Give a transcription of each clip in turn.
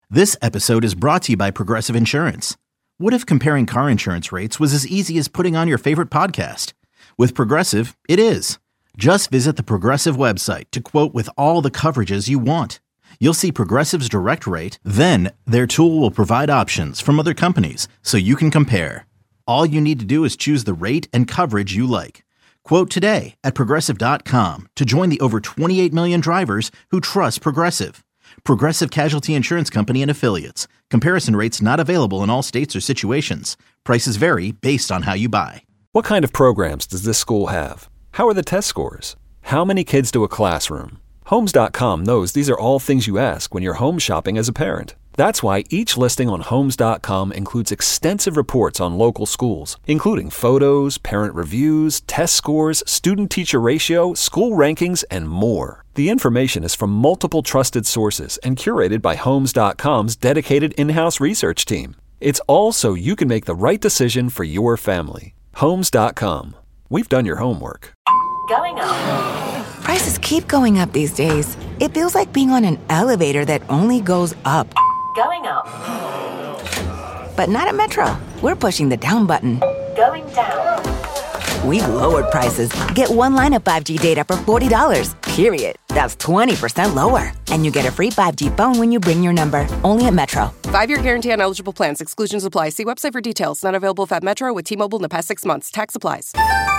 This episode is brought to you by Progressive Insurance. What if comparing car insurance rates was as easy as putting on your favorite podcast? With Progressive, it is. Just visit the Progressive website to quote with all the coverages you want. You'll see Progressive's direct rate, then their tool will provide options from other companies so you can compare. All you need to do is choose the rate and coverage you like. Quote today at Progressive.com to join the over 28 million drivers who trust Progressive. Progressive Casualty Insurance Company and Affiliates. Comparison rates not available in all states or situations. Prices vary based on how you buy. What kind of programs does this school have? How are the test scores? How many kids do a classroom? Homes.com knows these are all things you ask when you're home shopping as a parent. That's why each listing on Homes.com includes extensive reports on local schools, including photos, parent reviews, test scores, student-teacher ratio, school rankings, and more. The information is from multiple trusted sources and curated by Homes.com's dedicated in-house research team. It's all so you can make the right decision for your family. Homes.com. We've done your homework. Going up. Prices keep going up these days. It feels like being on an elevator that only goes up. Going up. But not at Metro. We're pushing the down button. Going down. We've lowered prices. Get one line of 5G data for $40, period. That's 20% lower. And you get a free 5G phone when you bring your number. Only at Metro. 5-year guarantee on eligible plans. Exclusions apply. See website for details. Not available at Metro with T-Mobile in the past 6 months. Tax applies.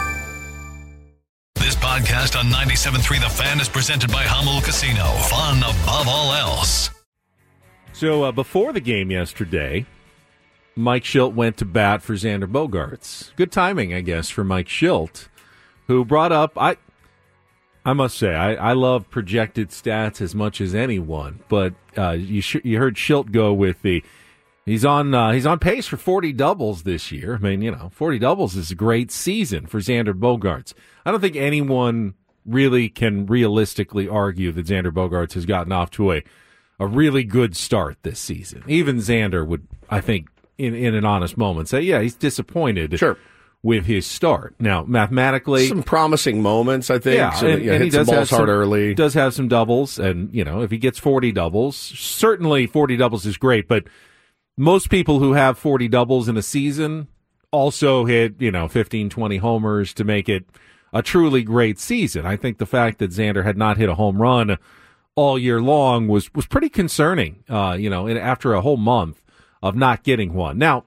This podcast on 97.3 The Fan is presented by Hummel Casino. Fun above all else. So before the game yesterday, Mike Shildt went to bat for Xander Bogaerts. Good timing, I guess, for Mike Shildt, who brought up, I must say, I love projected stats as much as anyone, but you heard Shildt go with he's on pace for 40 doubles this year. I mean, 40 doubles is a great season for Xander Bogaerts. I don't think anyone really can realistically argue that Xander Bogaerts has gotten off to a really good start this season. Even Xander would, I think, in an honest moment, say, yeah, he's disappointed with his start. Now, mathematically, some promising moments, I think. Yeah, so, and he does have hard early. Does have some doubles, and if he gets 40 doubles, certainly 40 doubles is great. But most people who have 40 doubles in a season also hit 15, 20 homers to make it a truly great season. I think the fact that Xander had not hit a home run all year long was pretty concerning. After a whole month of not getting one. Now,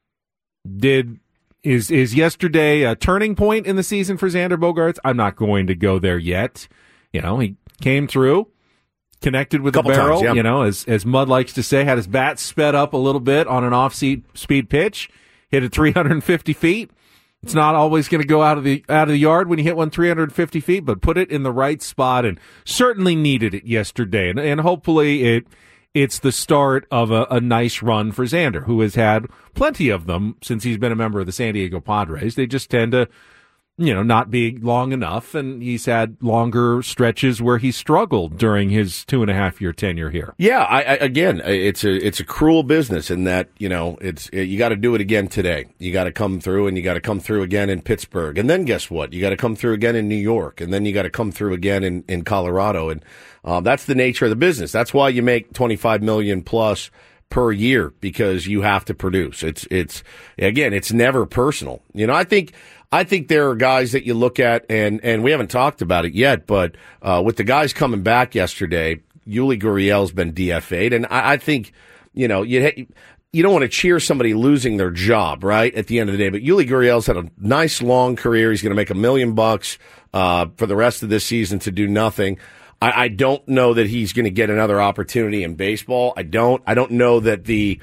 is yesterday a turning point in the season for Xander Bogaerts? I'm not going to go there yet. He came through, connected with the barrel. Times, yeah. As Mud likes to say, had his bat sped up a little bit on an off-speed pitch, hit it 350 feet. It's not always going to go out of the yard when you hit one 350 feet, but put it in the right spot and certainly needed it yesterday. And hopefully it's the start of a nice run for Xander, who has had plenty of them since he's been a member of the San Diego Padres. They just tend to, not be long enough, and he's had longer stretches where he struggled during his 2.5-year tenure here. Yeah, again, it's a cruel business in that, you got to do it again today. You got to come through, and you got to come through again in Pittsburgh. And then guess what? You got to come through again in New York, and then you got to come through again in Colorado. And that's the nature of the business. That's why you make $25 million plus per year, because you have to produce. It's never personal. I think there are guys that you look at, and we haven't talked about it yet, but with the guys coming back yesterday, Yuli Gurriel's been DFA'd, and I think, you don't want to cheer somebody losing their job, right, at the end of the day, but Yuli Gurriel's had a nice long career. He's going to make $1 million for the rest of this season to do nothing. I don't know that he's going to get another opportunity in baseball. I don't know that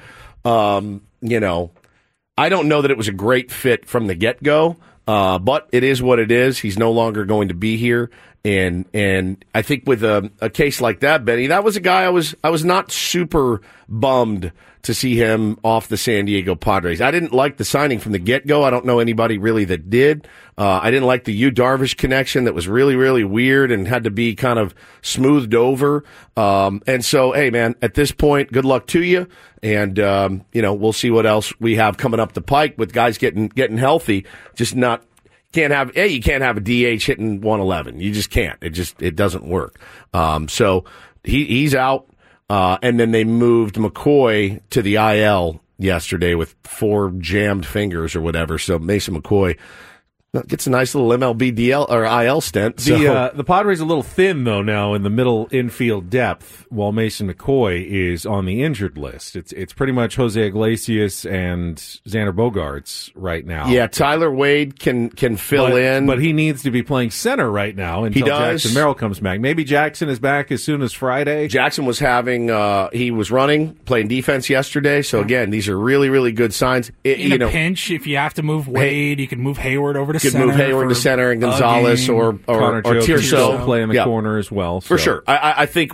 I don't know that it was a great fit from the get-go. But it is what it is. He's no longer going to be here. And I think with a case like that, Benny, that was a guy I was not super bummed to see him off the San Diego Padres. I didn't like the signing from the get-go. I don't know anybody really that did. I didn't like the Yu Darvish connection that was really, really weird and had to be kind of smoothed over. And so, hey, man, at this point, good luck to you. And, we'll see what else we have coming up the pike with guys getting healthy. Just not, you can't have a DH hitting 111. You just can't. It doesn't work. So he's out. And then they moved McCoy to the IL yesterday with 4 jammed fingers or whatever. So Mason McCoy gets a nice little MLB DL or IL stint. So. The Padres a little thin though now in the middle infield depth, while Mason McCoy is on the injured list. It's pretty much Jose Iglesias and Xander Bogaerts right now. Yeah, Tyler Wade can fill in, but he needs to be playing center right now until Jackson Merrill comes back. Maybe Jackson is back as soon as Friday. Jackson was he was running, playing defense yesterday. So again, these are really, really good signs. In a pinch, if you have to move Wade, you can move Hayward over to center. Move Hayward to center and Gonzalez or Tirso play in the corner as well. For sure. I think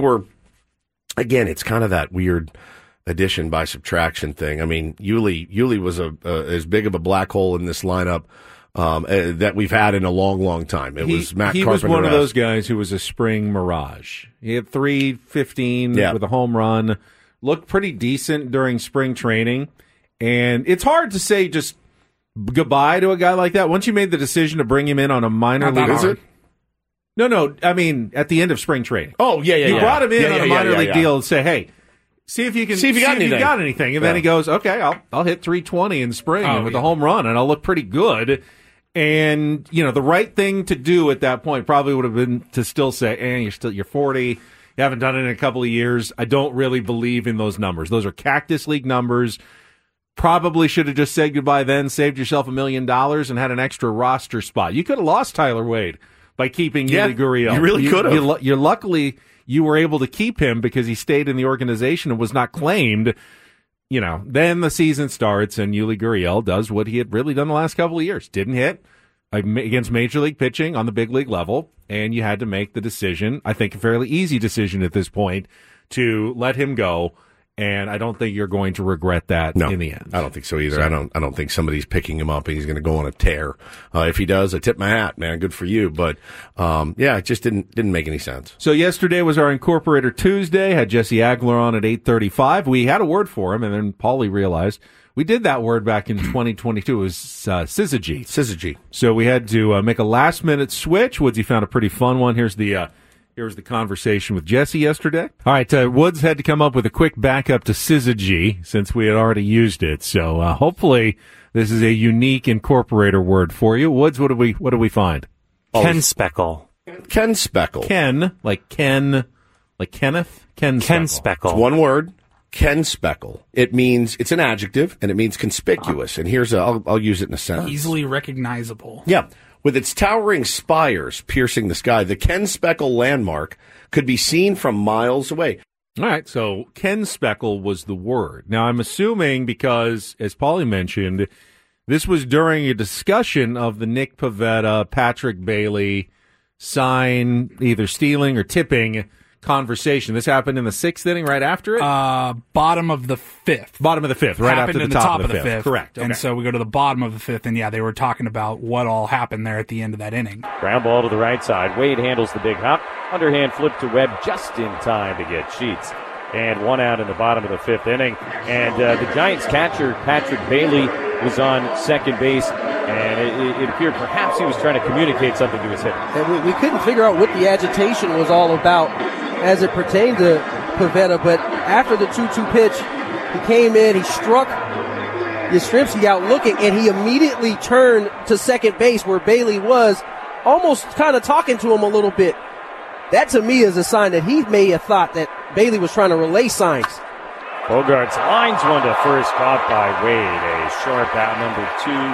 it's kind of that weird addition by subtraction thing. I mean, Yuli was as big of a black hole in this lineup that we've had in a long, long time. He was one of those guys who was a spring mirage. He had 315 with a home run, looked pretty decent during spring training, and it's hard to say just goodbye to a guy like that. Once you made the decision to bring him in on a minor league, is it? No. I mean, at the end of spring training. Oh, yeah. You brought him in on a minor league deal and say, "Hey, see if you got anything." And then he goes, "Okay, I'll hit 320 in spring with a home run, and I'll look pretty good." And the right thing to do at that point probably would have been to still say, "You're 40. You haven't done it in a couple of years. I don't really believe in those numbers. Those are Cactus League numbers." Probably should have just said goodbye then, saved yourself $1 million, and had an extra roster spot. You could have lost Tyler Wade by keeping Yuli Gurriel. You really could have. You're luckily you were able to keep him because he stayed in the organization and was not claimed. Then the season starts and Yuli Gurriel does what he had really done the last couple of years. Didn't hit against major league pitching on the big league level, and you had to make the decision, I think a fairly easy decision at this point, to let him go. And I don't think you're going to regret that in the end. I don't think so either. I don't think somebody's picking him up and he's going to go on a tear. If he does, I tip my hat, man. Good for you. But it just didn't make any sense. So yesterday was our Incorporator Tuesday. Had Jesse Aguilar on at 8:35. We had a word for him, and then Paulie realized we did that word back in 2022. It was syzygy. Syzygy. So we had to make a last-minute switch. Woodsy found a pretty fun one. Here's the conversation with Jesse yesterday. All right, Woods had to come up with a quick backup to syzygy since we had already used it. So hopefully this is a unique Incorporator word for you. Woods, what do we find? Ken Speckle. Ken Speckle. Ken, like Kenneth? Ken Speckle. It's one word. Ken Speckle. It's an adjective, and it means conspicuous. And here's I'll use it in a sentence. Easily recognizable. Yeah. With its towering spires piercing the sky, the Ken Speckle landmark could be seen from miles away. All right, so Ken Speckle was the word. Now, I'm assuming because, as Paulie mentioned, this was during a discussion of the Nick Pivetta, Patrick Bailey sign, either stealing or tipping conversation. This happened in the 6th inning, right after it? Bottom of the 5th. Bottom of the 5th, right after the top of the 5th. Correct. Okay. And so we go to the bottom of the 5th, and they were talking about what all happened there at the end of that inning. Ground ball to the right side. Wade handles the big hop. Underhand flip to Webb just in time to get Sheets. And 1 out in the bottom of the 5th inning. And the Giants catcher, Patrick Bailey, was on second base, and it appeared perhaps he was trying to communicate something to his hitter. And we couldn't figure out what the agitation was all about as it pertained to Pivetta, but after the 2-2 pitch, he came in, he struck Yastrzemski out looking, and he immediately turned to second base where Bailey was, almost kind of talking to him a little bit. That to me is a sign that he may have thought that Bailey was trying to relay signs. Bogaerts lines one to first, caught by Wade. A sharp out number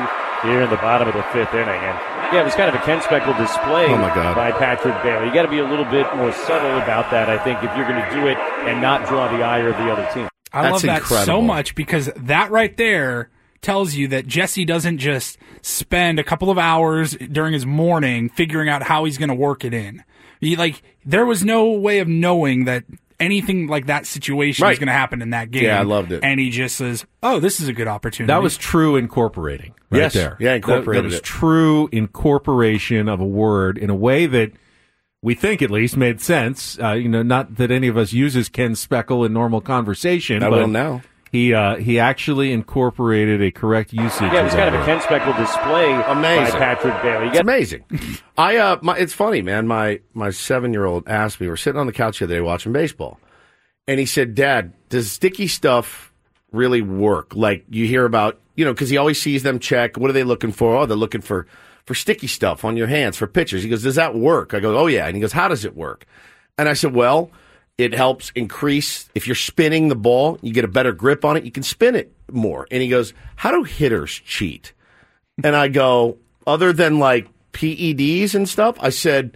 2 here in the bottom of the 5th inning. And it was kind of a Ken Speckle display by Patrick Bailey. You got to be a little bit more subtle about that, I think, if you're going to do it and not draw the ire of the other team. I love that so much because that right there tells you that Jesse doesn't just spend a couple of hours during his morning figuring out how he's going to work it in. There was no way of knowing that anything like that situation is going to happen in that game. Yeah, I loved it. And he just says, oh, this is a good opportunity. That was true incorporating right there. Yeah, incorporated that was true incorporation of a word in a way that we think at least made sense. Not that any of us uses Ken Speckle in normal conversation. I will now. He actually incorporated a correct usage. Yeah, it was kind of a Ken Speckle display by Patrick Bailey. It's amazing. It's funny, man. My 7-year-old asked me, we're sitting on the couch the other day watching baseball, And he said, Dad, does sticky stuff really work? Like you hear about, because he always sees them check. What are they looking for? Oh, they're looking for sticky stuff on your hands for pitchers. He goes, does that work? I go, oh, yeah. And he goes, how does it work? And I said, well, it helps increase. If you're spinning the ball, you get a better grip on it. You can spin it more. And he goes, how do hitters cheat? And I go, other than like PEDs and stuff, I said,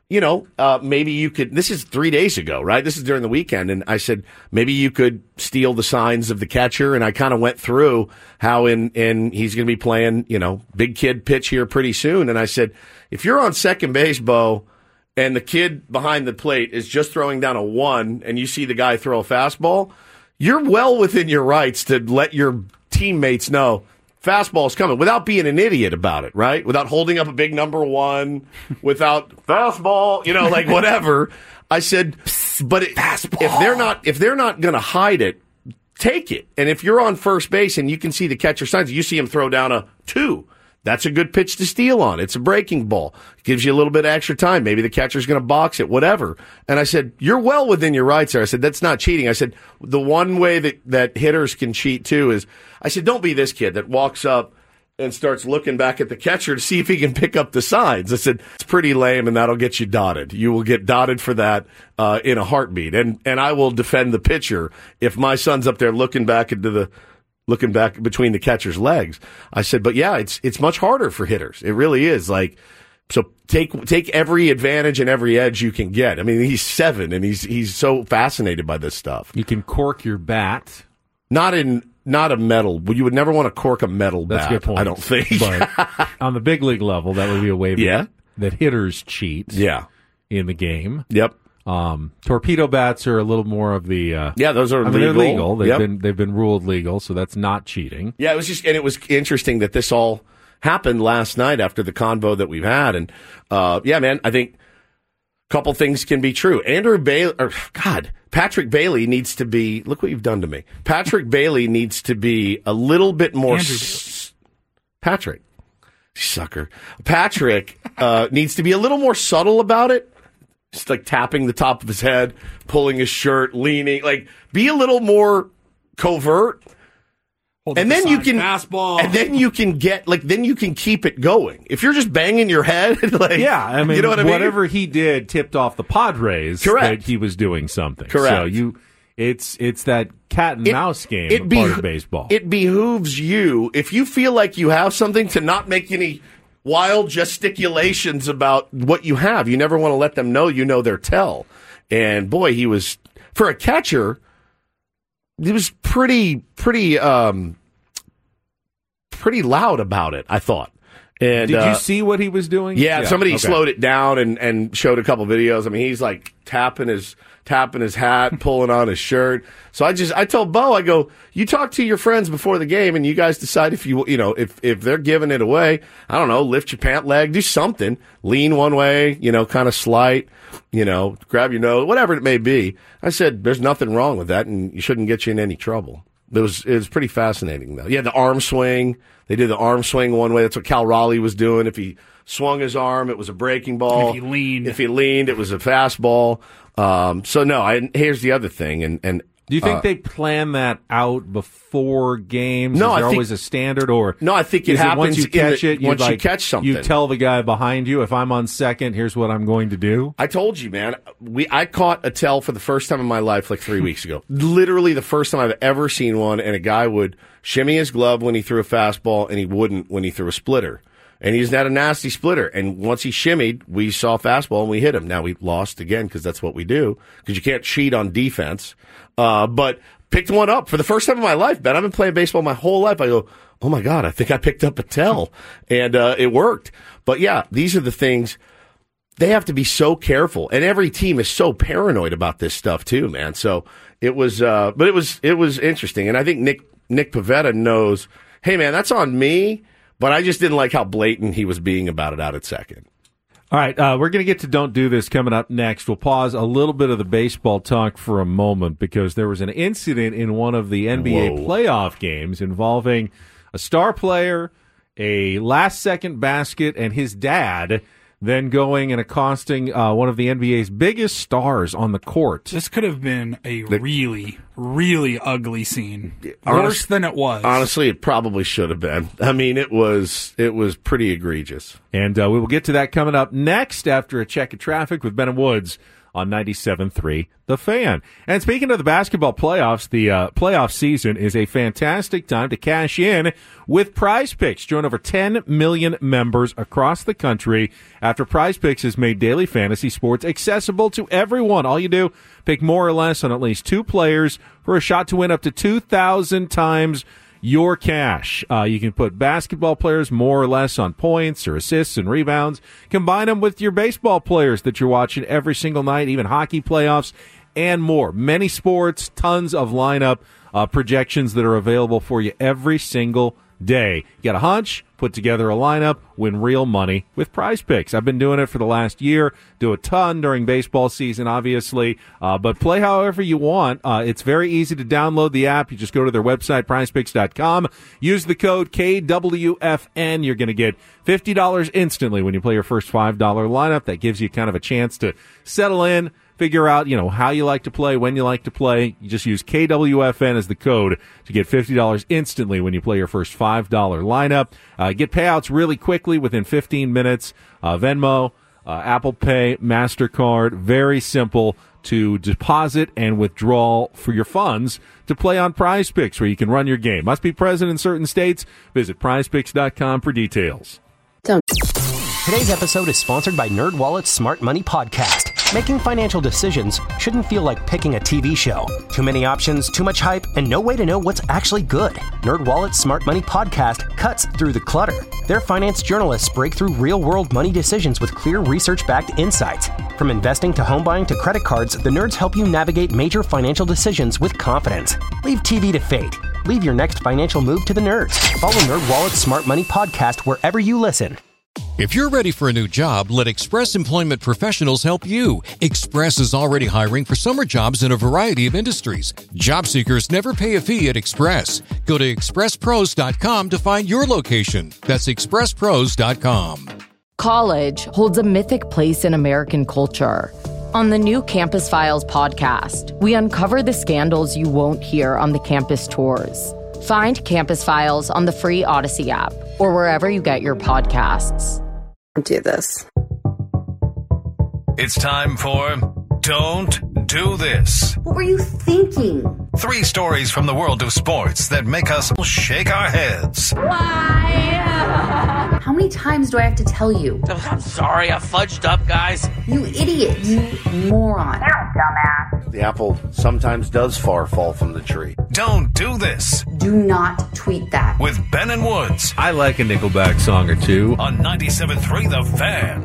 maybe you could, this is 3 days ago, right? This is during the weekend. And I said, maybe you could steal the signs of the catcher. And I kind of went through how in he's going to be playing, big kid pitch here pretty soon. And I said, if you're on second base, Bo, and the kid behind the plate is just throwing down a 1 and you see the guy throw a fastball, you're well within your rights to let your teammates know fastball's coming without being an idiot about it, right? Without holding up a big number 1, without fastball, like whatever. I said, but if they're not going to hide it, take it. And if you're on first base and you can see the catcher signs, you see him throw down a 2. That's a good pitch to steal on. It's a breaking ball. It gives you a little bit of extra time. Maybe the catcher's going to box it, whatever. And I said, you're well within your rights there. I said, that's not cheating. I said, the one way that hitters can cheat too is, I said, don't be this kid that walks up and starts looking back at the catcher to see if he can pick up the signs. I said, it's pretty lame and that'll get you dotted. You will get dotted for that in a heartbeat. And I will defend the pitcher if my son's up there looking back between the catcher's legs. I said, but yeah, it's much harder for hitters. It really is. Like, so take every advantage and every edge you can get. I mean, he's 7 and he's so fascinated by this stuff. You can cork your bat. Not a metal. You would never want to cork a metal bat. That's a good point. I don't think. But on the big league level, that would be a way that hitters cheat. Yeah. In the game. Yep. Torpedo bats are a little more of the those are legal. They're legal. They've been ruled legal, so that's not cheating. Yeah, it was interesting that this all happened last night after the convo that we've had, and man, I think a couple things can be true. Patrick Bailey needs to be. Look what you've done to me. Patrick Bailey needs to be a little bit more. Patrick, sucker. Patrick needs to be a little more subtle about it. Just like tapping the top of his head, pulling his shirt, leaning, like be a little more covert. And then you can fastball. And then you can then you can keep it going. If you're just banging your head, you know what I mean? Whatever he did tipped off the Padres. Correct. That he was doing something. Correct. So it's that cat and mouse game part of baseball. It behooves you, if you feel like you have something, to not make any wild gesticulations about what you have. You never want to let them know their tell. And boy, he was, for a catcher, he was pretty loud about it, I thought. And did you see what he was doing? Yeah, somebody slowed it down and showed a couple videos. I mean, he's like tapping his hat, pulling on his shirt. So I told Bo, I go, you talk to your friends before the game and you guys decide if if they're giving it away, I don't know, lift your pant leg, do something, lean one way, kind of slight, grab your nose, whatever it may be. I said, there's nothing wrong with that and you shouldn't get you in any trouble. It was pretty fascinating though. Yeah, the arm swing. They did the arm swing one way. That's what Cal Raleigh was doing. If he swung his arm, it was a breaking ball. If he leaned, it was a fastball. So no, here's the other thing. And do you think they plan that out before games? No, is there always a standard, or no? I think it happens once you catch you catch something. You tell the guy behind you, if I'm on second, here's what I'm going to do. I told you, man. I caught a tell for the first time in my life like 3 weeks ago. Literally the first time I've ever seen one, and a guy would shimmy his glove when he threw a fastball, and he wouldn't when he threw a splitter. And he's had a nasty splitter. And once he shimmied, we saw fastball and we hit him. Now we lost again because that's what we do, because you can't cheat on defense. But picked one up for the first time in my life, Ben. I've been playing baseball my whole life. I go, oh my God, I think I picked up a tell. And it worked. But yeah, these are the things. They have to be so careful. And every team is so paranoid about this stuff too, man. So it was, but it was interesting. And I think Nick Pivetta knows, hey man, that's on me. But I just didn't like how blatant he was being about it out at second. All right, we're going to get to Don't Do This coming up next. We'll pause a little bit of the baseball talk for a moment because there was an incident in one of the NBA playoff games involving a star player, a last-second basket, and his dad then going and accosting one of the NBA's biggest stars on the court. This could have been a really, really ugly scene. Worse than it was. Honestly, it probably should have been. I mean, it was pretty egregious. And we will get to that coming up next after a check of traffic with Ben and Woods on 97.3 The Fan. And speaking of the basketball playoffs, the playoff season is a fantastic time to cash in with Prize Picks. Join over 10 million members across the country after Prize Picks has made daily fantasy sports accessible to everyone. All you do, pick more or less on at least 2 players for a shot to win up to 2,000 times your cash. You can put basketball players more or less on points or assists and rebounds. Combine them with your baseball players that you're watching every single night, even hockey playoffs and more. Many sports, tons of lineup projections that are available for you every single day. You got a hunch, put together a lineup, win real money with Prize Picks. I've been doing it for the last year, do a ton during baseball season, obviously, but play however you want. It's very easy to download the app. You just go to their website, prizepicks.com, use the code KWFN. You're going to get $50 instantly when you play your first $5 lineup. That gives you kind of a chance to settle in, figure out, how you like to play, when you like to play. You just use KWFN as the code to get $50 instantly when you play your first $5 lineup. Get payouts really quickly within 15 minutes. Venmo, Apple Pay, MasterCard, very simple to deposit and withdraw for your funds to play on Prize Picks, where you can run your game. Must be present in certain states. Visit prizepicks.com for details. Today's episode is sponsored by NerdWallet's Smart Money Podcast. Making financial decisions shouldn't feel like picking a TV show. Too many options, too much hype, and no way to know what's actually good. NerdWallet's Smart Money Podcast cuts through the clutter. Their finance journalists break through real-world money decisions with clear research-backed insights. From investing to home buying to credit cards, the nerds help you navigate major financial decisions with confidence. Leave TV to fate. Leave your next financial move to the nerds. Follow NerdWallet's Smart Money Podcast wherever you listen. If you're ready for a new job, let Express Employment Professionals help you. Express is already hiring for summer jobs in a variety of industries. Job seekers never pay a fee at Express. Go to expresspros.com to find your location. That's expresspros.com. College holds a mythic place in American culture. On the new Campus Files podcast, we uncover the scandals you won't hear on the campus tours. Find Campus Files on the free Odyssey app or wherever you get your podcasts. Do this. It's time for Don't Do This. What were you thinking? 3 stories from the world of sports that make us shake our heads. Why? How many times do I have to tell you? I'm sorry, I fudged up, guys. You idiot. You moron. You dumbass. The apple sometimes does fall from the tree. Don't do this. Do not tweet that. With Ben and Woods. I like a Nickelback song or two. On 97.3 The Fan.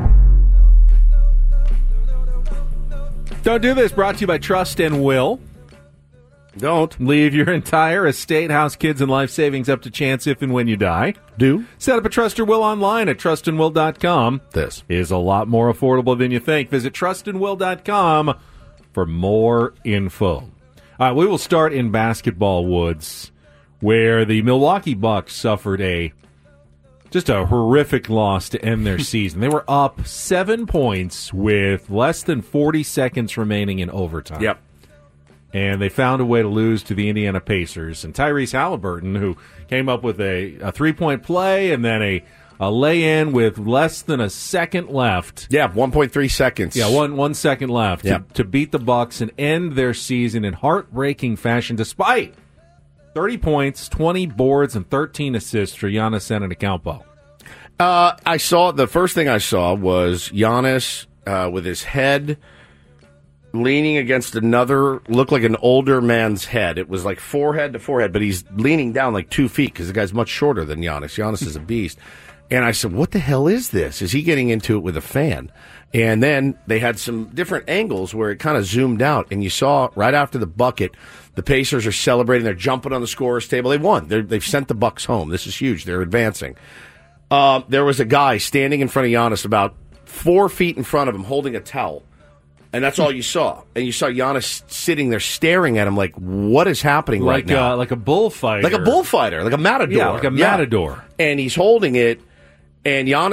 Don't Do This, brought to you by Trust and Will. Don't. Leave your entire estate, house, kids, and life savings up to chance if and when you die. Do. Set up a Trust or Will online at trustandwill.com. This is a lot more affordable than you think. Visit trustandwill.com for more info. We will start in basketball, Woods, where the Milwaukee Bucks suffered just a horrific loss to end their season. They were up 7 points with less than 40 seconds remaining in overtime. Yep. And they found a way to lose to the Indiana Pacers. And Tyrese Halliburton, who came up with a three-point play and then a lay-in with less than a second left. Yeah, 1.3 seconds. Yeah, one second left to beat the Bucks and end their season in heartbreaking fashion, despite 30 points, 20 boards, and 13 assists for Giannis Antetokounmpo. The first thing I saw was Giannis with his head leaning against looked like an older man's head. It was like forehead to forehead, but he's leaning down like 2 feet because the guy's much shorter than Giannis. Giannis is a beast. And I said, what the hell is this? Is he getting into it with a fan? And then they had some different angles where it kind of zoomed out, and you saw right after the bucket, the Pacers are celebrating. They're jumping on the scorer's table. They won. They've sent the Bucks home. This is huge. They're advancing. There was a guy standing in front of Giannis about 4 feet in front of him holding a towel. And that's all you saw. And you saw Giannis sitting there staring at him like, what is happening right now? Like a bullfighter. Like a bullfighter, like a matador. Yeah, like a matador. And he's holding it, and Giannis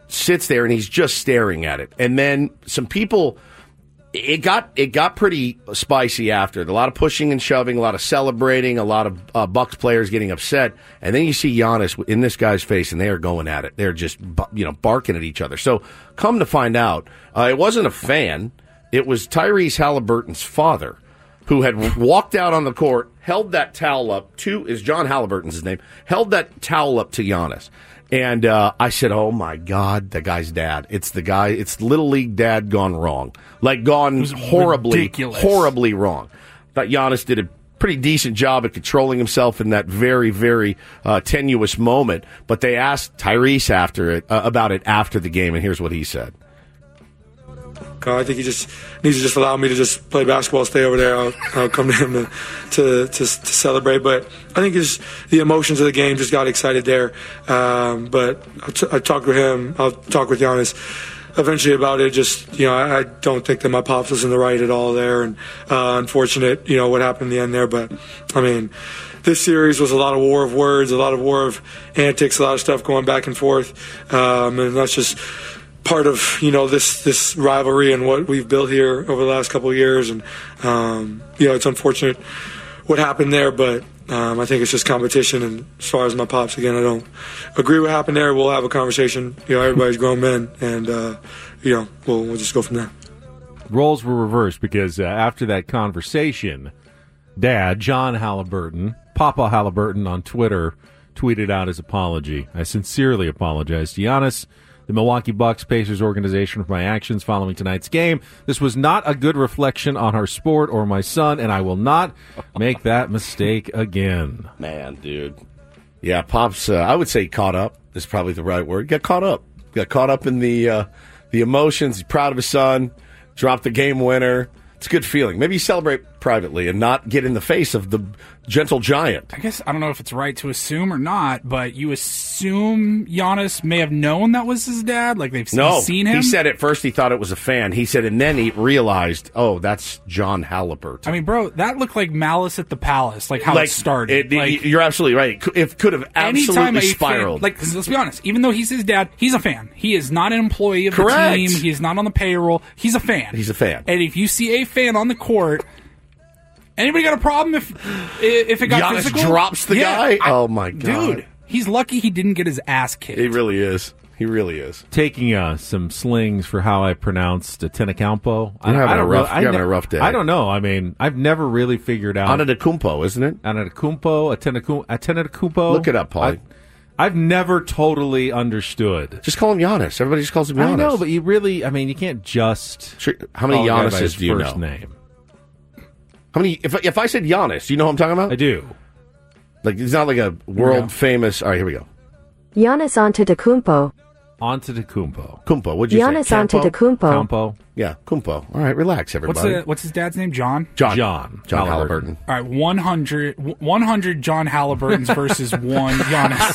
sits there and he's just staring at it. And then some people, it got pretty spicy after. A lot of pushing and shoving, a lot of celebrating, a lot of Bucks players getting upset. And then you see Giannis in this guy's face, and they are going at it. They're just barking at each other. So come to find out, it wasn't a fan. It was Tyrese Halliburton's father, who had walked out on the court, held that towel up to, is John Halliburton's his name, held that towel up to Giannis. And I said, oh, my God, the guy's dad. It's the guy, it's Little League dad gone wrong. Like, gone horribly wrong. Thought Giannis did a pretty decent job at controlling himself in that very, very tenuous moment. But they asked Tyrese about it after the game, and here's what he said. I think he just needs to just allow me to just play basketball, stay over there. I'll come to him to celebrate. But I think it's the emotions of the game just got excited there. But I talked with him. I'll talk with Giannis eventually about it. Just, I don't think that my pops was in the right at all there. And unfortunate, what happened in the end there. But, I mean, this series was a lot of war of words, a lot of war of antics, a lot of stuff going back and forth. And that's just part of this rivalry and what we've built here over the last couple of years, and it's unfortunate what happened there, but I think it's just competition. And as far as my pops, again, I don't agree with what happened there. We'll have a conversation. Everybody's grown men, and we'll just go from there. Roles were reversed because after that conversation, Dad John Halliburton, Papa Halliburton on Twitter, tweeted out his apology. I sincerely apologize to Giannis, the Milwaukee Bucks, Pacers organization, for my actions following tonight's game. This was not a good reflection on our sport or my son, and I will not make that mistake again. Man, dude. Yeah, Pops, I would say caught up is probably the right word. Got caught up in the emotions. He's proud of his son. Dropped the game winner. It's a good feeling. Maybe you celebrate privately and not get in the face of the gentle giant. I guess I don't know if it's right to assume or not, but you assume Giannis may have known that was his dad? Like they've seen him? He said at first he thought it was a fan. He said, and then he realized, oh, that's John Halliburton. I mean, bro, that looked like Malice at the Palace, like how it started. You're absolutely right. It could have absolutely spiraled. Fan, let's be honest, even though he's his dad, he's a fan. He is not an employee of the team. He is not on the payroll. He's a fan. He's a fan. And if you see a fan on the court, anybody got a problem if it got Giannis physical? Drops the guy? Oh, my God. Dude, he's lucky he didn't get his ass kicked. He really is. He really is. Taking some slings for how I pronounced Antetokounmpo. You're having a rough day. I don't know. I mean, I've never really figured out. Antetokounmpo, isn't it? Antetokounmpo. Look it up, Paulie. I've never totally understood. Just call him Giannis. Everybody just calls him Giannis. I know, but you can't just. Sure. How many Giannis's do you know? First name. How many? If I said Giannis, do you know what I'm talking about? I do. Like he's not like a world famous. All right, here we go. Giannis Antetokounmpo. Kumpo. What'd you say? Giannis Antetokounmpo. Kumpo. Yeah, Kumpo. All right, relax, everybody. What's his dad's name? John Halliburton. All right, 100 John Halliburtons versus one Giannis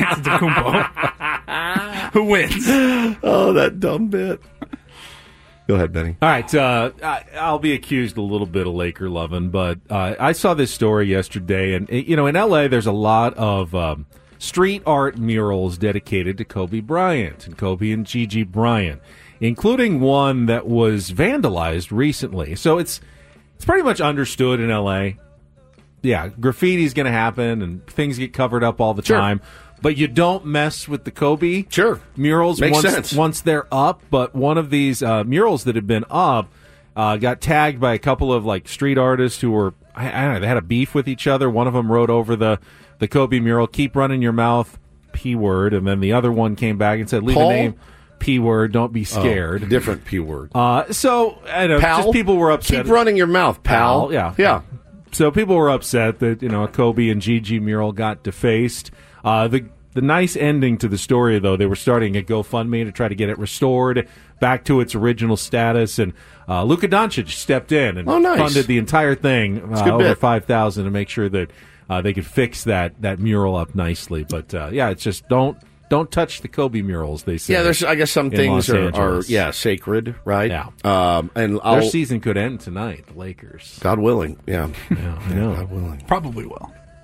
Antetokounmpo. Who wins? Oh, that dumb bit. Go ahead, Benny. All right, I'll be accused a little bit of Laker loving, but I saw this story yesterday, and in L.A. there's a lot of street art murals dedicated to Kobe Bryant and Kobe and Gigi Bryant, including one that was vandalized recently. So it's pretty much understood in L.A. Yeah, graffiti's going to happen, and things get covered up all the time. But you don't mess with the Kobe murals once they're up. But one of these murals that had been up got tagged by a couple of street artists who were, I don't know, they had a beef with each other. One of them wrote over the Kobe mural, "Keep running your mouth, P word," and then the other one came back and said, "Leave a name, P word, don't be scared." Different P word. So I don't know, just people were upset. Keep running your mouth, pal. Yeah. So people were upset that a Kobe and Gigi mural got defaced. The nice ending to the story, though, they were starting a GoFundMe to try to get it restored back to its original status, and Luka Doncic stepped in and funded the entire thing, over $5,000 to make sure that they could fix that mural up nicely. But it's just don't touch the Kobe murals. They say. Yeah, there's I guess some things are sacred, right? Yeah. And their season could end tonight. The Lakers, God willing. Yeah, I know. God willing. Probably will.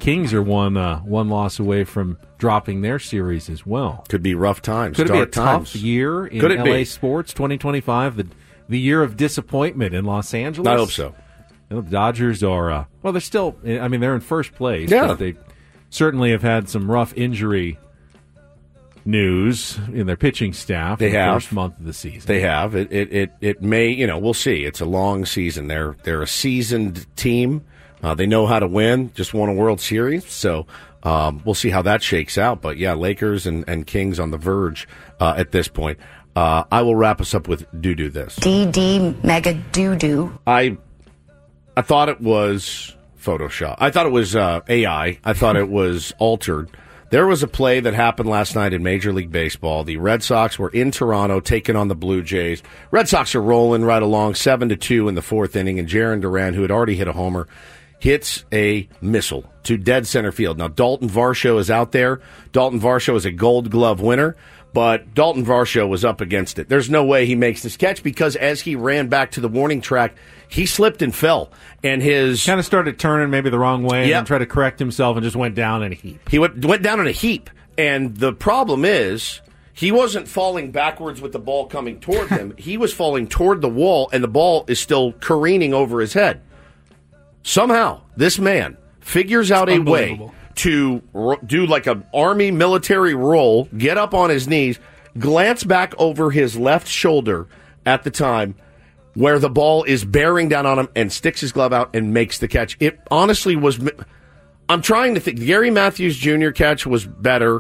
Kings are one loss away from dropping their series as well. Could be rough times. Could it be a times. tough year in Could it LA be? sports 2025, the year of disappointment in Los Angeles? I hope so. The Dodgers are, they're still, they're in first place. Yeah. But they certainly have had some rough injury news in their pitching staff in the first month of the season. They have. It may, we'll see. It's a long season. They're a seasoned team. They know how to win. Just won a World Series. So we'll see how that shakes out. But, yeah, Lakers and Kings on the verge at this point. I will wrap us up with do this. DD Mega Doo-Doo. I thought it was Photoshop. I thought it was AI. I thought it was altered. There was a play that happened last night in Major League Baseball. The Red Sox were in Toronto taking on the Blue Jays. Red Sox are rolling right along 7-2 in the fourth inning, and Jarren Duran, who had already hit a homer, hits a missile to dead center field. Now, Dalton Varsho is out there. Dalton Varsho is a Gold Glove winner, but Dalton Varsho was up against it. There's no way he makes this catch because as he ran back to the warning track, he slipped and fell, and his kind of started turning maybe the wrong way, and then tried to correct himself and just went down in a heap. He went down in a heap, and the problem is he wasn't falling backwards with the ball coming toward him. He was falling toward the wall, and the ball is still careening over his head. Somehow, this man figures out a way to do like an army military roll, get up on his knees, glance back over his left shoulder at the time, where the ball is bearing down on him and sticks his glove out and makes the catch. It honestly was... I'm trying to think. Gary Matthews Jr. catch was better.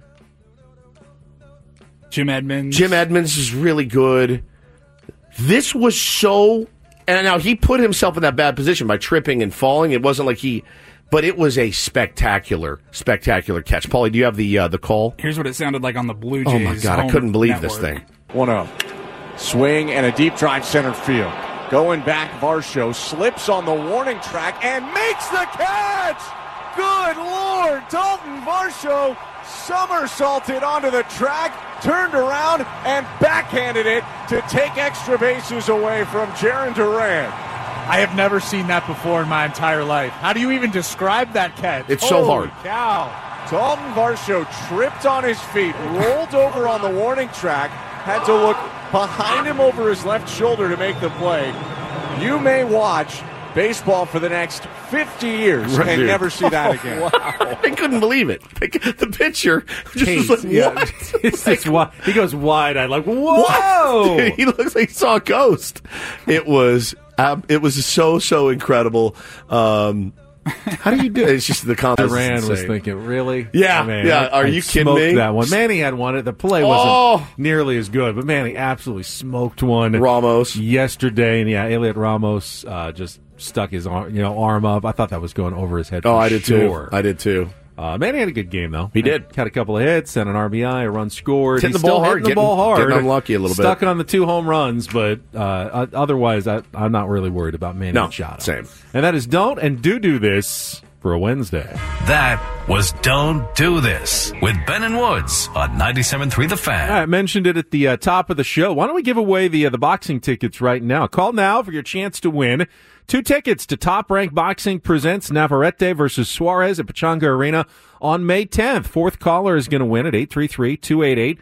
Jim Edmonds is really good. This was so... And now he put himself in that bad position by tripping and falling. It wasn't like he... But it was a spectacular catch. Paulie, do you have the call? Here's what it sounded like on the Blue Jays. Oh, my God. I couldn't believe this thing. 1-0. Swing and a deep drive center field. Going back, Varsho slips on the warning track and makes the catch! Good Lord! Dalton Varsho somersaulted onto the track, turned around, and backhanded it to take extra bases away from Jarren Duran. I have never seen that before in my entire life. How do you even describe that catch? It's so hard. Cow. Dalton Varsho tripped on his feet, rolled over on the warning track, had to look behind him over his left shoulder to make the play. You may watch baseball for the next 50 years and never see that again. Wow. I couldn't believe it. The pitcher just was like, what? He goes wide-eyed, like, whoa! Dude, he looks like he saw a ghost. It was so incredible. How do you do it? It's just the confidence. Duran was thinking, really? Yeah, man, yeah. Are you kidding me? That one. Manny had one. The play wasn't nearly as good, but Manny absolutely smoked one. Ramos yesterday, and Elliot Ramos just stuck his arm up. I thought that was going over his head. I did too. Manny had a good game though. He did. Had a couple of hits and an RBI, a run scored. Hitting the ball hard. Getting unlucky a little bit. Stuck on the 2 home runs, but otherwise, I'm not really worried about Manny Machado. Same. And that is don't and do this for a Wednesday. That was Don't Do This with Ben and Woods on 97.3 The Fan. I mentioned it at the top of the show. Why don't we give away the boxing tickets right now? Call now for your chance to win 2 tickets to Top Rank Boxing presents Navarrete versus Suarez at Pechanga Arena on May 10th. Fourth caller is going to win at 833-288-0973.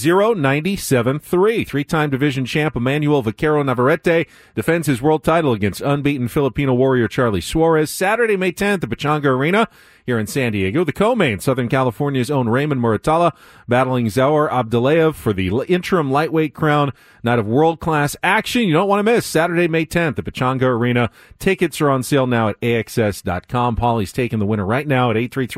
3-time division champ Emmanuel Vaquero Navarrete defends his world title against unbeaten Filipino warrior Charlie Suarez Saturday, May 10th at Pechanga Arena here in San Diego. The co-main, Southern California's own Raymond Muratalla battling Zaur Abdulayev for the interim lightweight crown. Night of world-class action. You don't want to miss Saturday, May 10th at Pechanga Arena. Tickets are on sale now at AXS.com. Paulie's taking the winner right now at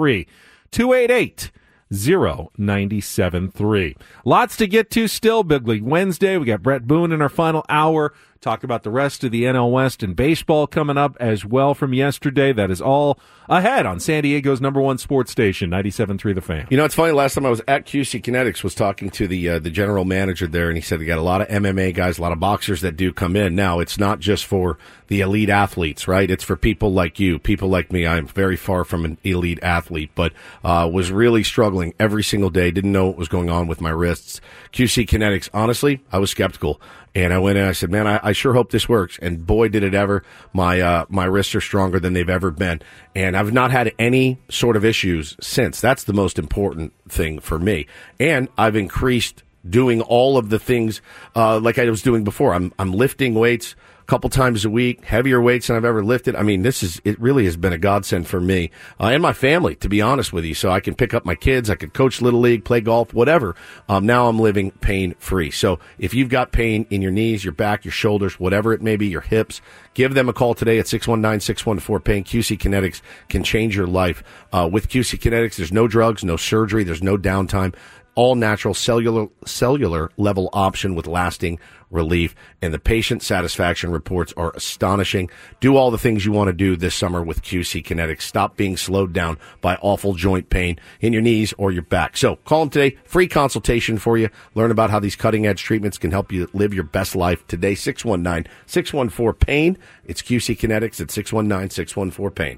833-288-0973. Lots to get to still. Big League Wednesday. We got Brett Boone in our final hour. Talk about the rest of the NL West and baseball coming up as well from yesterday. That is all ahead on San Diego's #1 sports station, 97.3 The Fan. You know, it's funny. Last time I was at QC Kinetics, was talking to the general manager there, and he said they got a lot of MMA guys, a lot of boxers that do come in. Now, it's not just for the elite athletes, right? It's for people like you, people like me. I'm very far from an elite athlete, but was really struggling every single day. Didn't know what was going on with my wrists. QC Kinetics, honestly, I was skeptical. And I went in and I said, man, I sure hope this works. And boy, did it ever. My wrists are stronger than they've ever been. And I've not had any sort of issues since. That's the most important thing for me. And I've increased doing all of the things like I was doing before. I'm lifting weights a couple times a week, heavier weights than I've ever lifted. I mean, it really has been a godsend for me and my family, to be honest with you. So I can pick up my kids, I could coach Little League, play golf, whatever. Now I'm living pain-free. So if you've got pain in your knees, your back, your shoulders, whatever it may be, your hips, give them a call today at 619-614-PAIN. QC Kinetics can change your life. With QC Kinetics, there's no drugs, no surgery, there's no downtime. All natural cellular level option with lasting relief, and the patient satisfaction reports are astonishing. Do all the things you want to do this summer with QC Kinetics. Stop being slowed down by awful joint pain in your knees or your back. So call them today. Free consultation for you. Learn about how these cutting edge treatments can help you live your best life today. 619-614-PAIN. It's QC Kinetics at 619-614-PAIN.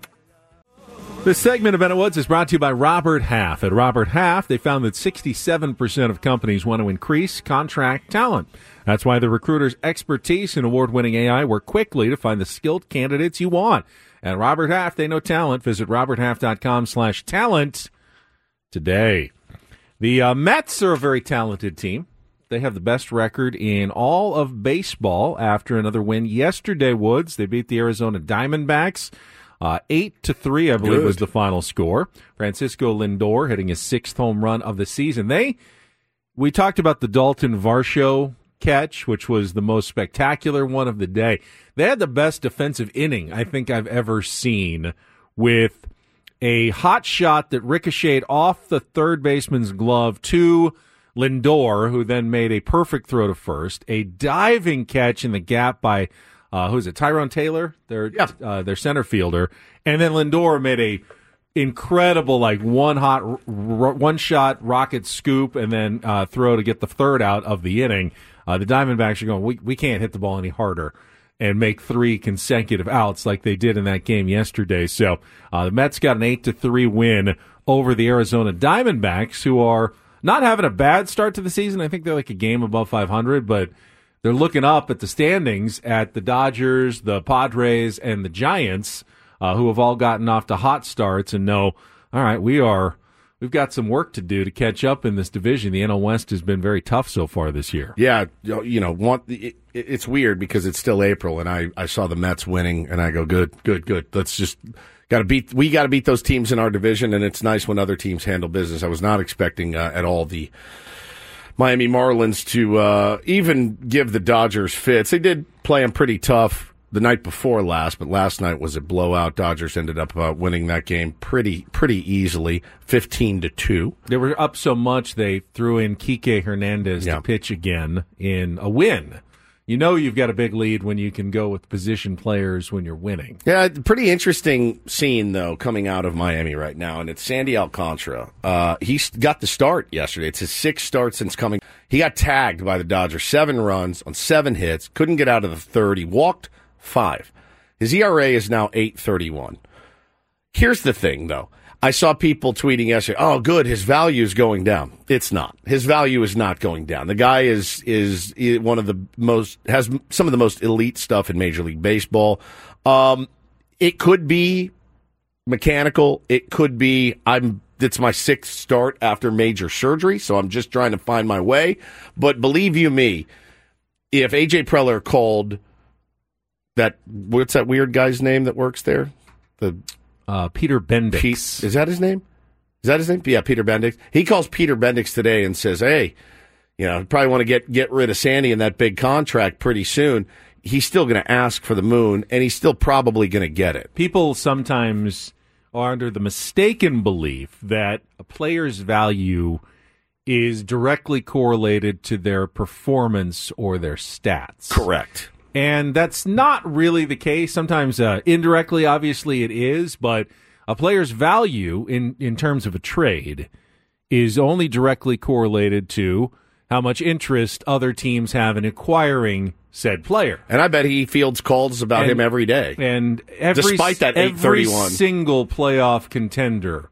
This segment of Bennett Woods is brought to you by Robert Half. At Robert Half, they found that 67% of companies want to increase contract talent. That's why the recruiter's expertise in award-winning AI work quickly to find the skilled candidates you want. At Robert Half, they know talent. Visit roberthalf.com/talent today. The Mets are a very talented team. They have the best record in all of baseball after another win yesterday, Woods. They beat the Arizona Diamondbacks. 8-3, I believe, was the final score. Francisco Lindor hitting his 6th home run of the season. We talked about the Dalton Varsho catch, which was the most spectacular one of the day. They had the best defensive inning I think I've ever seen, with a hot shot that ricocheted off the third baseman's glove to Lindor, who then made a perfect throw to first, a diving catch in the gap by who's it? Tyrone Taylor, their center fielder, and then Lindor made a incredible one shot rocket scoop and then throw to get the third out of the inning. The Diamondbacks are going, we can't hit the ball any harder and make 3 consecutive outs like they did in that game yesterday. So the Mets got an 8-3 win over the Arizona Diamondbacks, who are not having a bad start to the season. I think they're like a game above 500, but they're looking up at the standings at the Dodgers, the Padres, and the Giants, who have all gotten off to hot starts and know, all right, we've got some work to do to catch up in this division. The NL West has been very tough so far this year. Yeah, it's weird because it's still April, and I saw the Mets winning, and I go, good. Let's just we got to beat those teams in our division, and it's nice when other teams handle business. I was not expecting at all the Miami Marlins to even give the Dodgers fits. They did play them pretty tough the night before last, but last night was a blowout. Dodgers ended up winning that game pretty easily, 15-2. They were up so much they threw in Kike Hernandez to pitch again in a win. You know you've got a big lead when you can go with position players when you're winning. Yeah, pretty interesting scene, though, coming out of Miami right now, and it's Sandy Alcantara. He got the start yesterday. It's his 6th start since coming. He got tagged by the Dodgers, 7 runs on 7 hits, couldn't get out of the 3rd. He walked 5. His ERA is now 8.31. Here's the thing, though. I saw people tweeting yesterday, oh, good, his value is going down. It's not. His value is not going down. The guy is one of the has some of the most elite stuff in Major League Baseball. It could be mechanical. It could be it's my 6th start after major surgery, so I'm just trying to find my way. But believe you me, if A.J. Preller called what's that weird guy's name that works there? Peter Bendix. Is that his name? Yeah, Peter Bendix. He calls Peter Bendix today and says, hey, probably want to get rid of Sandy in that big contract pretty soon. He's still going to ask for the moon, and he's still probably going to get it. People sometimes are under the mistaken belief that a player's value is directly correlated to their performance or their stats. Correct. And that's not really the case. Sometimes indirectly, obviously, it is, but a player's value in terms of a trade is only directly correlated to how much interest other teams have in acquiring said player. And I bet he fields calls about him every day. And despite that 831. Every single playoff contender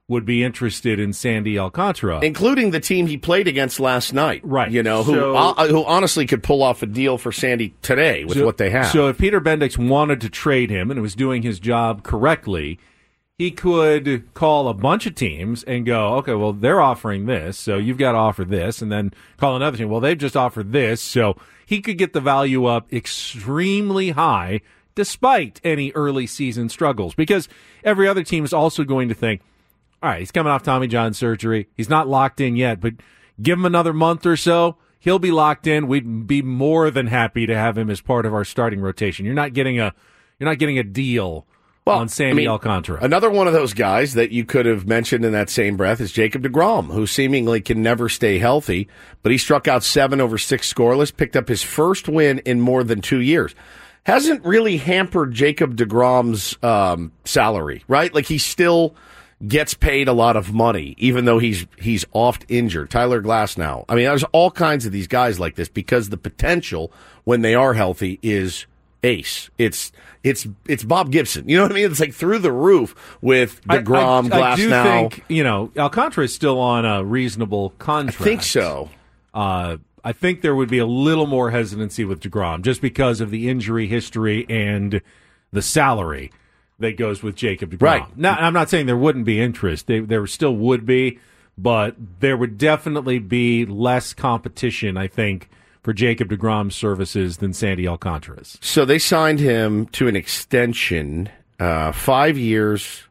would be interested in Sandy Alcantara. Including the team he played against last night. Right. Who honestly could pull off a deal for Sandy today with what they have. So if Peter Bendix wanted to trade him and was doing his job correctly, he could call a bunch of teams and go, okay, well, they're offering this, so you've got to offer this, and then call another team, well, they've just offered this, so he could get the value up extremely high despite any early season struggles, because every other team is also going to think, all right, he's coming off Tommy John surgery. He's not locked in yet, but give him another month or so. He'll be locked in. We'd be more than happy to have him as part of our starting rotation. You're not getting a deal on Sandy Alcantara. Another one of those guys that you could have mentioned in that same breath is Jacob deGrom, who seemingly can never stay healthy, but he struck out 7 over 6 scoreless, picked up his first win in more than 2 years. Hasn't really hampered Jacob deGrom's salary, right? Like, he still gets paid a lot of money, even though he's oft injured. Tyler Glasnow. I mean, there's all kinds of these guys like this because the potential when they are healthy is ace. It's Bob Gibson. You know what I mean? It's like through the roof with deGrom, Glasnow. I do think, Alcantara is still on a reasonable contract. I think so. I think there would be a little more hesitancy with deGrom just because of the injury history and the salary that goes with Jacob deGrom. Right. Now, I'm not saying there wouldn't be interest. There still would be, but there would definitely be less competition, I think, for Jacob deGrom's services than Sandy Alcantara's. So they signed him to an extension, 5 years,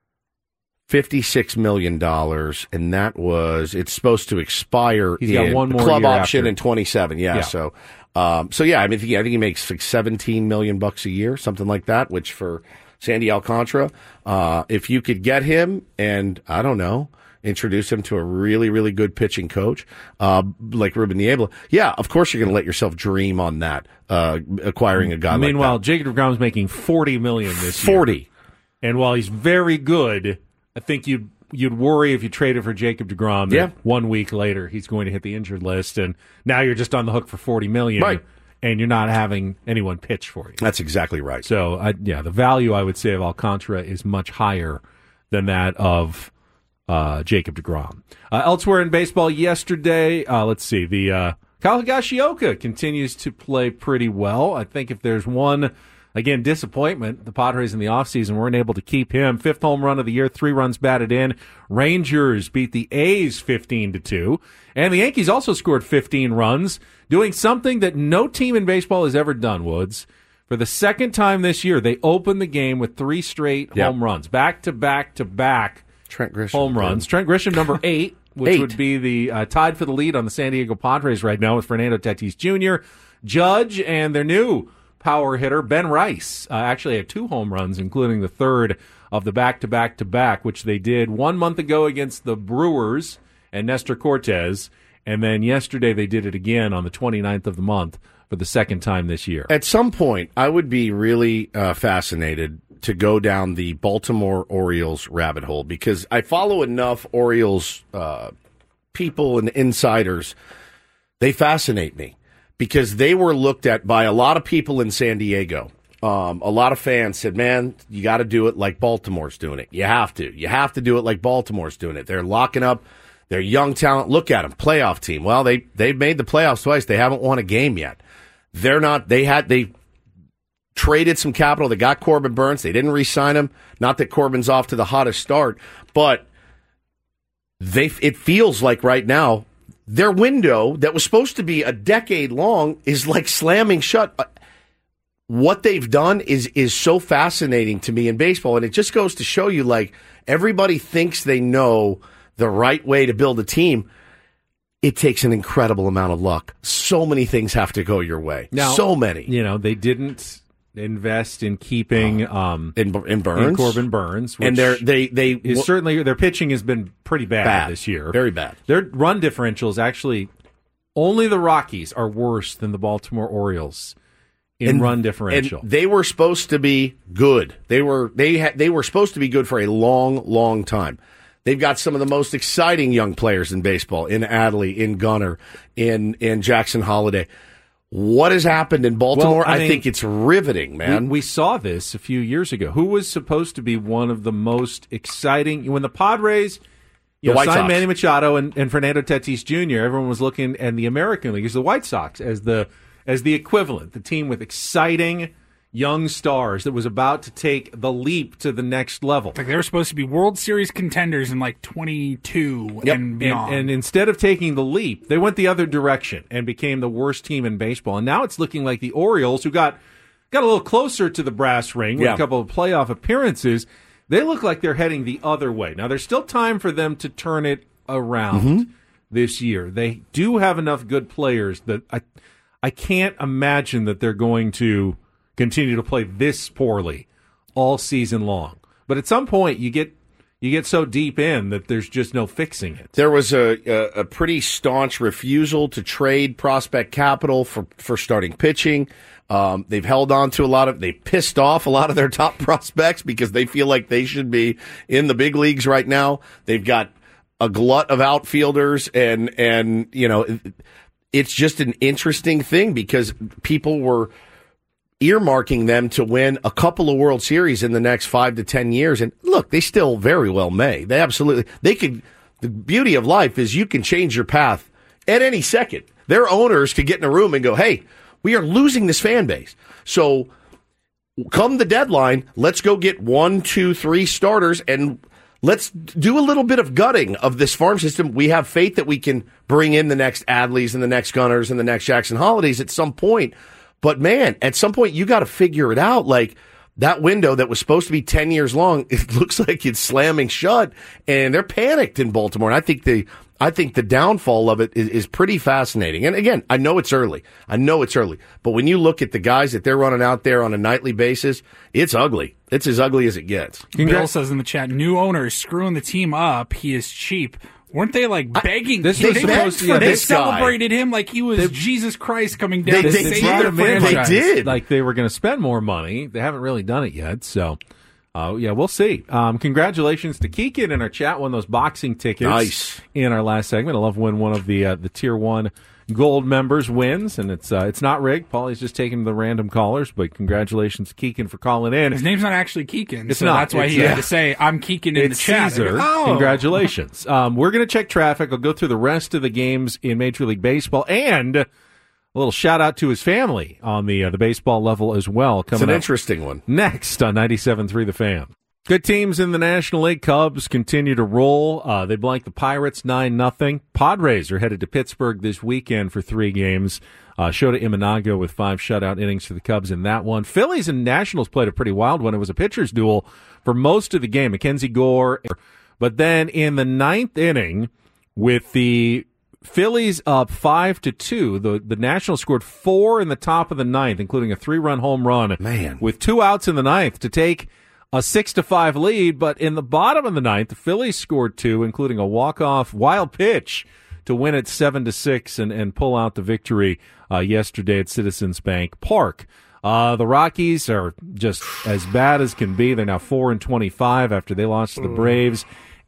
$56 million, and it's supposed to expire. He's got one more club year option after. in 27. Yeah. So I think he makes like $17 million a year, something like that. Which for Sandy Alcantara, if you could get him and I don't know, introduce him to a really, really good pitching coach like Ruben Niebla, yeah, of course you're going to let yourself dream on that, acquiring a guy. Meanwhile, like that. Jacob deGrom's making $40 million this year. 40, and while he's very good, I think you'd worry if you traded for Jacob deGrom that 1 week later he's going to hit the injured list, and now you're just on the hook for $40 million, right? And you're not having anyone pitch for you. That's exactly right. So, the value I would say of Alcantara is much higher than that of Jacob deGrom. Elsewhere in baseball yesterday, let's see, the Kyle Higashioka continues to play pretty well. I think if there's one, again, disappointment, the Padres in the offseason weren't able to keep him. 5th home run of the year, 3 runs batted in. Rangers beat the A's 15-2. And the Yankees also scored 15 runs, doing something that no team in baseball has ever done, Woods. For the second time this year, they opened the game with 3 straight home runs, back-to-back-to-back Trent Grisham home runs. Trent Grisham, number 8, which would be the tied for the lead on the San Diego Padres right now with Fernando Tatis Jr., Judge, and their new power hitter, Ben Rice, actually had 2 home runs, including the third of the back-to-back-to-back, which they did 1 month ago against the Brewers and Nestor Cortez, and then yesterday they did it again on the 29th of the month for the second time this year. At some point, I would be really fascinated to go down the Baltimore Orioles rabbit hole because I follow enough Orioles people and insiders. They fascinate me because they were looked at by a lot of people in San Diego. A lot of fans said, man, you got to do it like Baltimore's doing it. You have to. You have to do it like Baltimore's doing it. They're locking up their young talent. Look at them, playoff team. Well, they've made the playoffs twice. They haven't won a game yet. They're not. They traded some capital. They got Corbin Burns. They didn't re-sign him. Not that Corbin's off to the hottest start, but it feels like right now their window that was supposed to be a decade long is like slamming shut. What they've done is so fascinating to me in baseball, and it just goes to show you, like, everybody thinks they know the right way to build a team. It takes an incredible amount of luck. So many things have to go your way. Now, so many. They didn't invest in keeping in Burns, in Corbin Burns, which and certainly their pitching has been pretty bad this year, very bad. Their run differential is actually only the Rockies are worse than the Baltimore Orioles in run differential. And they were supposed to be good. They were supposed to be good for a long, long time. They've got some of the most exciting young players in baseball, in Adley, in Gunnar, in Jackson Holiday. what has happened in Baltimore. Well, I think it's riveting, man. We saw this a few years ago. Who was supposed to be one of the most exciting when the Padres signed Manny Machado and Fernando Tatis Jr., everyone was looking at the American League as the White Sox as the equivalent, the team with exciting young stars that was about to take the leap to the next level. Like they were supposed to be World Series contenders in like 22 and beyond. And instead of taking the leap, they went the other direction and became the worst team in baseball. And now it's looking like the Orioles, who got a little closer to the brass ring with a couple of playoff appearances, they look like they're heading the other way. Now, there's still time for them to turn it around this year. They do have enough good players that I can't imagine that they're going to continue to play this poorly all season long. But at some point, you get so deep in that there's just no fixing it. There was a pretty staunch refusal to trade prospect capital for starting pitching. They've held on to they pissed off a lot of their top prospects because they feel like they should be in the big leagues right now. They've got a glut of outfielders and it's just an interesting thing because people were earmarking them to win a couple of World Series in the next 5 to 10 years. And look, they still very well may. The beauty of life is you can change your path at any second. Their owners could get in a room and go, hey, we are losing this fan base. So come the deadline, let's go get 1, 2, 3 starters and let's do a little bit of gutting of this farm system. We have faith that we can bring in the next Adleys and the next Gunners and the next Jackson Holidays at some point. But, man, at some point you got to figure it out. Like, that window that was supposed to be 10 years long, it looks like it's slamming shut, and they're panicked in Baltimore. And I think the downfall of it is pretty fascinating. And, again, I know it's early. But when you look at the guys that they're running out there on a nightly basis, it's ugly. It's as ugly as it gets. Bill says in the chat, new owner is screwing the team up. He is cheap. Weren't they begging? They celebrated him like he was Jesus Christ coming down to save their franchise. They did. Like they were going to spend more money. They haven't really done it yet. So, we'll see. Congratulations to Keegan in our chat. Won those boxing tickets in our last segment. I love when one of the Tier 1 Gold members wins, and it's not rigged. Paulie's just taking the random callers, but congratulations to Keegan for calling in. His name's not actually Keegan, it's so not. that's why he had to say, I'm Keegan in the chat. Caesar. Congratulations. We're going to check traffic. I'll go through the rest of the games in Major League Baseball, and a little shout-out to his family on the baseball level as well. It's an interesting one. Next on 97.3 The Fan. Good teams in the National League. Cubs continue to roll. They blanked the Pirates 9-0. Padres are headed to Pittsburgh this weekend for 3 games. Shota Imanaga with 5 shutout innings for the Cubs in that one. Phillies and Nationals played a pretty wild one. It was a pitcher's duel for most of the game. Mackenzie Gore. But then in the 9th inning, with the Phillies up 5-2, the Nationals scored 4 in the top of the 9th, including a 3-run home run. Man. With 2 outs in the 9th to take a 6-5 lead, but in the bottom of the 9th, the Phillies scored 2, including a walk-off wild pitch to win it 7-6 and pull out the victory yesterday at Citizens Bank Park. The Rockies are just as bad as can be. They're now 4-25 after they lost to the Braves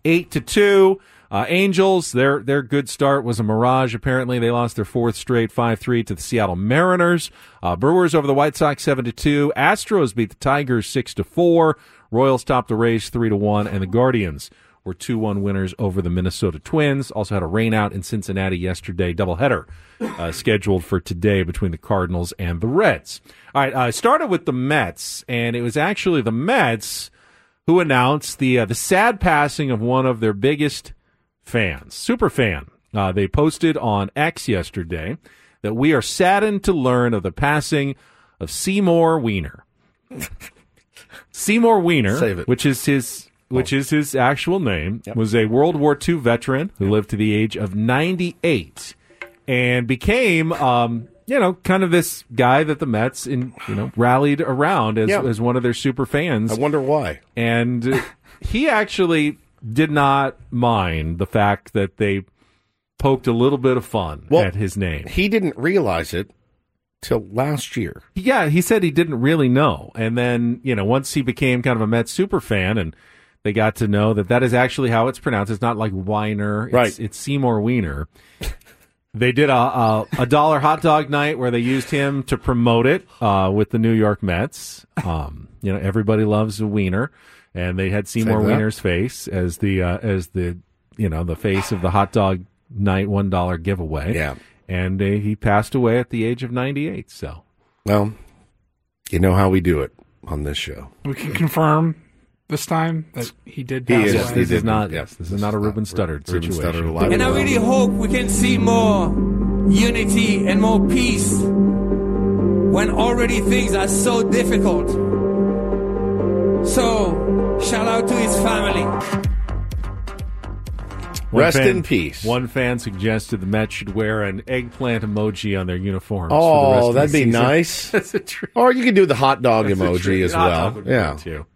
8-2. Angels, their good start was a mirage, apparently. They lost their 4th straight 5-3 to the Seattle Mariners. Brewers over the White Sox 7-2. Astros beat the Tigers 6-4. Royals topped the Rays 3-1. And the Guardians were 2-1 winners over the Minnesota Twins. Also had a rainout in Cincinnati yesterday. Doubleheader scheduled for today between the Cardinals and the Reds. All right, I started with the Mets, and it was actually the Mets who announced the sad passing of one of their biggest fans, super fan. They posted on X yesterday that we are saddened to learn of the passing of Seymour Wiener. Seymour Wiener, which is his actual name, was a World War II veteran who lived to the age of 98 and became, kind of this guy that the Mets, rallied around as one of their super fans. I wonder why. And he actually did not mind the fact that they poked a little bit of fun at his name. He didn't realize it till last year. Yeah, he said he didn't really know. And then, once he became kind of a Mets super fan and they got to know that is actually how it's pronounced. It's not like Weiner. It's Seymour Wiener. They did a $1 hot dog night where they used him to promote it with the New York Mets. Everybody loves a wiener, and they had Seymour Wiener's face as the the face of the hot dog night $1 giveaway. Yeah, and he passed away at the age of 98. So, well, you know how we do it on this show. We can confirm this time that he did pass away. This is not a Ruben Studdard situation. And I really hope we can see more unity and more peace when already things are so difficult. So, shout out to his family. Rest in peace. One fan suggested the Mets should wear an eggplant emoji on their uniforms. Oh, for the rest that'd of the be season. nice. That's a treat. Or you could do the hot dog emoji as well. Yeah.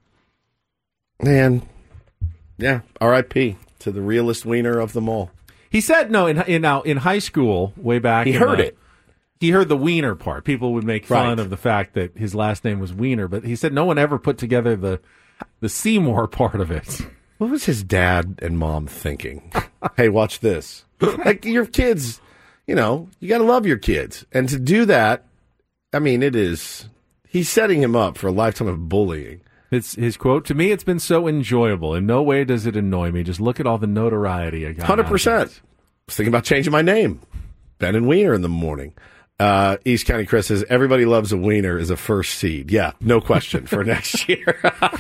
Man, yeah. R.I.P. to the realest wiener of them all. He said in high school way back. He heard it. He heard the wiener part. People would make fun of the fact that his last name was Wiener, but he said no one ever put together the Seymour part of it. What was his dad and mom thinking? Hey, watch this. Like your kids, you got to love your kids, and to do that, I mean, he's setting him up for a lifetime of bullying. It's his quote. To me, it's been so enjoyable. In no way does it annoy me. Just look at all the notoriety I got. 100%. I was thinking about changing my name. Ben and Wiener in the morning. East County Chris says, everybody loves a wiener is a first seed. Yeah, no question for next year.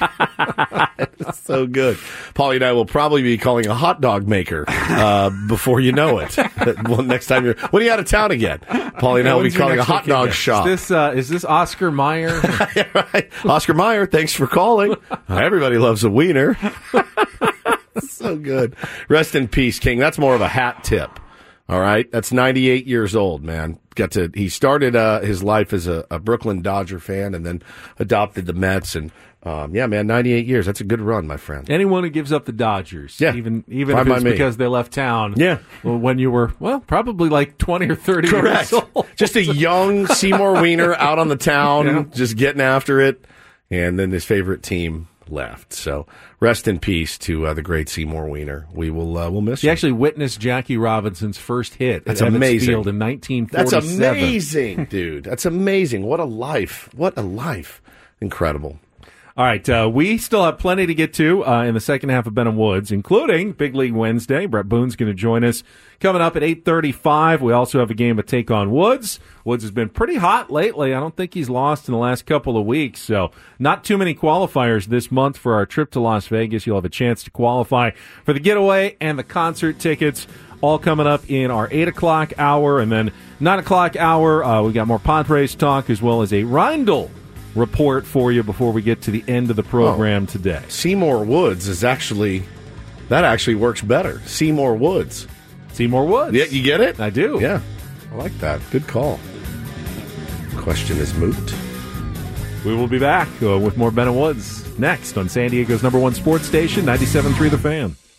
It's so good. Paulie and I will probably be calling a hot dog maker before you know it. Well, next time when are you out of town again? Paulie and I will be calling a hot dog shop. Is this Oscar Mayer? Yeah, right. Oscar Mayer, thanks for calling. Everybody loves a wiener. So good. Rest in peace, King. That's more of a hat tip. All right, that's 98 years old, man. He started his life as a Brooklyn Dodger fan and then adopted the Mets. And, 98 years. That's a good run, my friend. Anyone who gives up the Dodgers, even if it's because they left town when you were, probably like 20 or 30 Correct. years old. Just a young Seymour Wiener out on the town, just getting after it. And then his favorite team left. So rest in peace to the great Seymour Wiener. We'll miss him. He actually witnessed Jackie Robinson's first hit at Evans Field in 1947. That's amazing, dude. That's amazing. What a life. What a life. Incredible. All right, we still have plenty to get to in the second half of Ben and Woods, including Big League Wednesday. Brett Boone's going to join us coming up at 8:35. We also have a game of Take on Woods. Woods has been pretty hot lately. I don't think he's lost in the last couple of weeks, so not too many qualifiers this month for our trip to Las Vegas. You'll have a chance to qualify for the getaway and the concert tickets, all coming up in our 8 o'clock hour. And then 9 o'clock hour, we got more Padres talk as well as a Reindl report for you before we get to the end of the program today. Seymour Woods is actually works better. Seymour Woods. Seymour Woods. Yeah, you get it? I do. Yeah, I like that. Good call. Question is moot. We will be back with more Ben and Woods next on San Diego's #1 sports station, 97.3 The Fan.